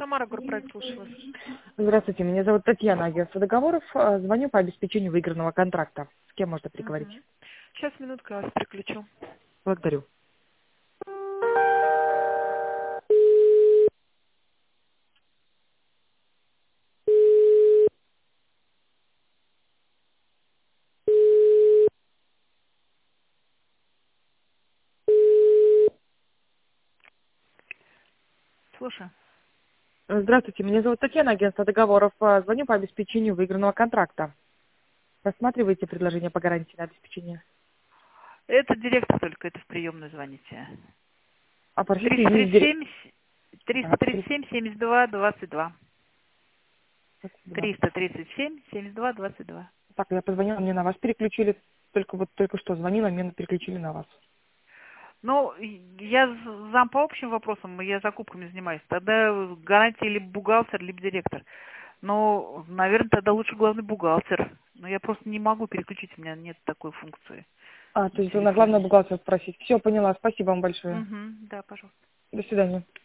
Самара, Горпроект, слушаю вас. Здравствуйте, меня зовут Татьяна, агентство договоров. Звоню по обеспечению выигранного контракта. С кем можно переговорить? Сейчас, минутку, я вас переключу. Благодарю. Слушаю. Здравствуйте, меня зовут Татьяна, агентство договоров. Звоню по обеспечению выигранного контракта. Рассматриваете предложение по гарантии на обеспечение? Это директор только, это в приемную звоните. А, простите, извините, 337, Ага, 337, 72, 22. 32. 337, 72, 22. Так, я позвонила, мне на вас переключили. Только что звонила, мне переключили на вас. Ну, я зам по общим вопросам, я закупками занимаюсь. Тогда гарантия либо бухгалтер, либо директор. Но, наверное, тогда лучше главный бухгалтер. Но я просто не могу переключить, у меня нет такой функции А, то на есть вы на главного телефоне. бухгалтера спросить. Все, поняла. Спасибо вам большое. Угу, да, пожалуйста. До свидания.